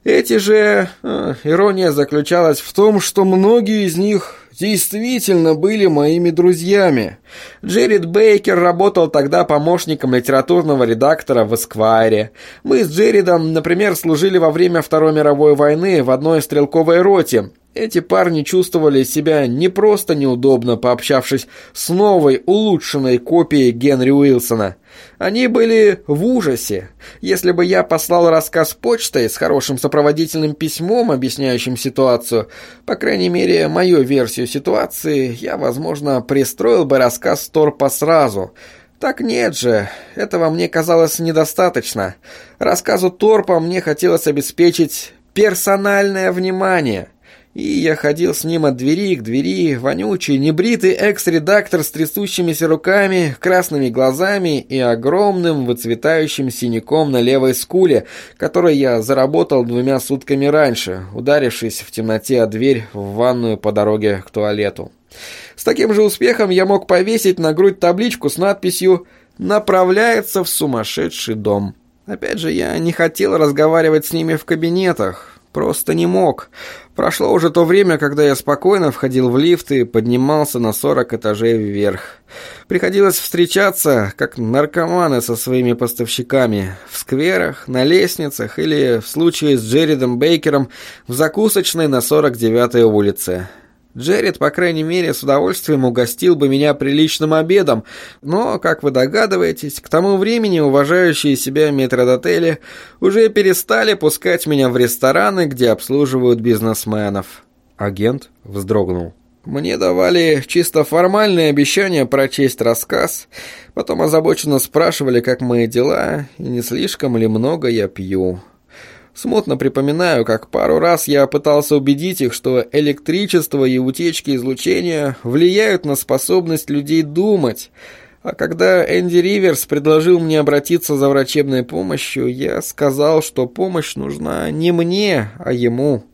Эти же... Ирония заключалась в том, что многие из них действительно были моими друзьями. Джеред Бейкер работал тогда помощником литературного редактора в «Эсквайре». Мы с Джередом, например, служили во время Второй мировой войны в одной стрелковой роте. Эти парни чувствовали себя не просто неудобно, пообщавшись с новой, улучшенной копией Генри Уилсона. Они были в ужасе. Если бы я послал рассказ почтой с хорошим сопроводительным письмом, объясняющим ситуацию, по крайней мере, мою версию ситуации, я, возможно, пристроил бы рассказ Торпа сразу. Так нет же, этого мне казалось недостаточно. Рассказу Торпа мне хотелось обеспечить персональное внимание. И я ходил с ним от двери к двери, вонючий, небритый экс-редактор с трясущимися руками, красными глазами и огромным выцветающим синяком на левой скуле, который я заработал 2 сутками раньше, ударившись в темноте о дверь в ванную по дороге к туалету. С таким же успехом я мог повесить на грудь табличку с надписью «Направляется в сумасшедший дом». Опять же, я не хотел разговаривать с ними в кабинетах. Просто не мог. Прошло уже то время, когда я спокойно входил в лифт и поднимался на 40 этажей вверх. Приходилось встречаться, как наркоманы, со своими поставщиками. В скверах, на лестницах или, в случае с Джередом Бейкером, в закусочной на 49-й улице. Джеред, по крайней мере, с удовольствием угостил бы меня приличным обедом, но, как вы догадываетесь, к тому времени уважающие себя метрдотели уже перестали пускать меня в рестораны, где обслуживают бизнесменов. Агент вздрогнул. Мне давали чисто формальные обещания прочесть рассказ, потом озабоченно спрашивали, как мои дела и не слишком ли много я пью. Смутно припоминаю, как пару раз я пытался убедить их, что электричество и утечки излучения влияют на способность людей думать. А когда Энди Риверс предложил мне обратиться за врачебной помощью, я сказал, что помощь нужна не мне, а ему.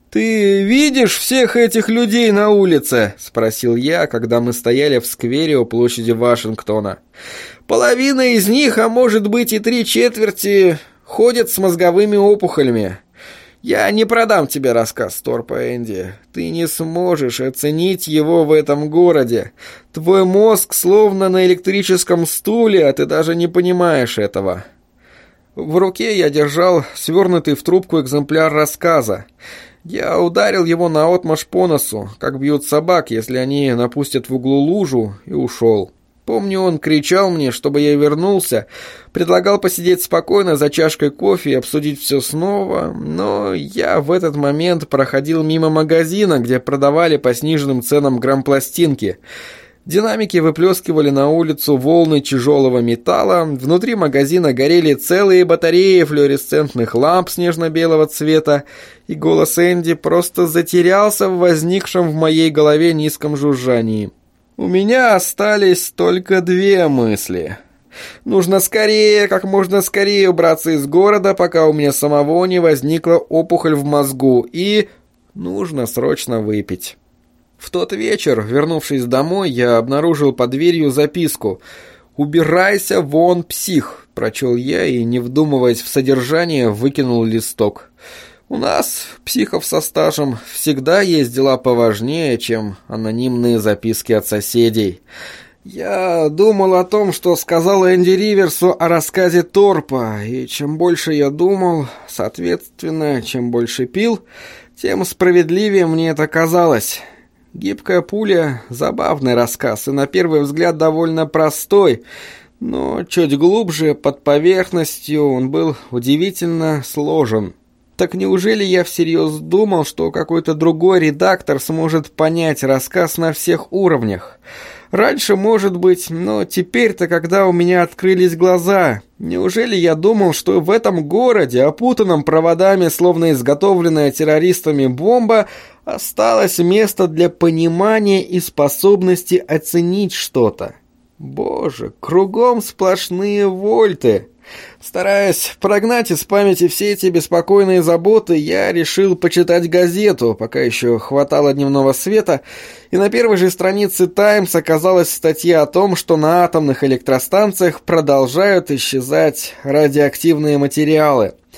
«Ты видишь всех этих людей на улице?» – спросил я, когда мы стояли в сквере у площади Вашингтона. «Половина из них, а может быть и 3/4, ходят с мозговыми опухолями. Я не продам тебе рассказ Торпа, Энди. Ты не сможешь оценить его в этом городе. Твой мозг словно на электрическом стуле, а ты даже не понимаешь этого». В руке я держал свернутый в трубку экземпляр рассказа. Я ударил его наотмашь по носу, как бьют собак, если они напустят в углу лужу, и ушел. Помню, он кричал мне, чтобы я вернулся, предлагал посидеть спокойно за чашкой кофе и обсудить все снова, но я в этот момент проходил мимо магазина, где продавали по сниженным ценам грампластинки. Динамики выплескивали на улицу волны тяжелого металла, внутри магазина горели целые батареи флуоресцентных ламп снежно-белого цвета, и голос Энди просто затерялся в возникшем в моей голове низком жужжании. У меня остались только 2 мысли. Нужно скорее, как можно скорее убраться из города, пока у меня самого не возникла опухоль в мозгу, и нужно срочно выпить. В тот вечер, вернувшись домой, я обнаружил под дверью записку «Убирайся вон, псих», прочел я и, не вдумываясь в содержание, выкинул листок. У нас, психов со стажем, всегда есть дела поважнее, чем анонимные записки от соседей. Я думал о том, что сказал Энди Риверсу о рассказе Торпа, и чем больше я думал, соответственно, чем больше пил, тем справедливее мне это казалось. «Гибкая пуля» — забавный рассказ, и на первый взгляд довольно простой, но чуть глубже, под поверхностью, он был удивительно сложен. Так неужели я всерьез думал, что какой-то другой редактор сможет понять рассказ на всех уровнях? Раньше, может быть, но теперь-то, когда у меня открылись глаза, неужели я думал, что в этом городе, опутанном проводами, словно изготовленная террористами бомба, осталось место для понимания и способности оценить что-то? Боже, кругом сплошные вольты. Стараясь прогнать из памяти все эти беспокойные заботы, я решил почитать газету, пока еще хватало дневного света, и на первой же странице «Таймс» оказалась статья о том, что на атомных электростанциях продолжают исчезать радиоактивные материалы.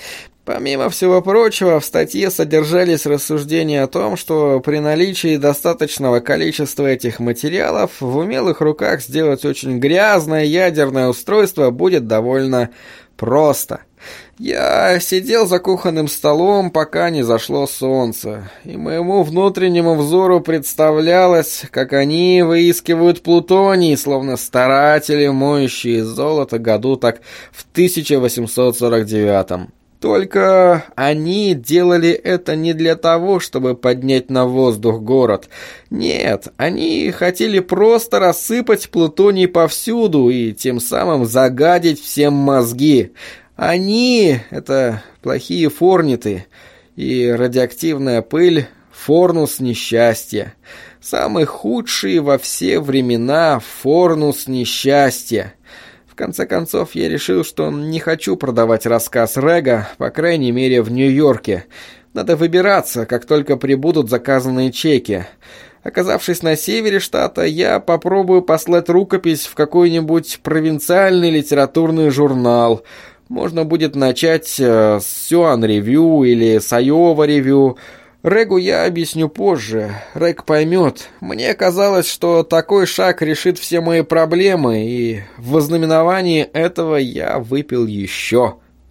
Помимо всего прочего, в статье содержались рассуждения о том, что при наличии достаточного количества этих материалов в умелых руках сделать очень грязное ядерное устройство будет довольно просто. Я сидел за кухонным столом, пока не зашло солнце, и моему внутреннему взору представлялось, как они выискивают плутоний, словно старатели, моющие золото году так в 1849-м. Только они делали это не для того, чтобы поднять на воздух город. Нет, они хотели просто рассыпать плутоний повсюду и тем самым загадить всем мозги. Они — это плохие форниты, и радиоактивная пыль — форнус несчастья. Самый худший во все времена форнус несчастья. В конце концов, я решил, что не хочу продавать рассказ Рега, по крайней мере, в Нью-Йорке. Надо выбираться, как только прибудут заказанные чеки. Оказавшись на севере штата, я попробую послать рукопись в какой-нибудь провинциальный литературный журнал. Можно будет начать с Сюан Ревью или с Айова Ревью. Регу я объясню позже. Рег поймет. Мне казалось, что такой шаг решит все мои проблемы, и в вознаменовании этого я выпил еще.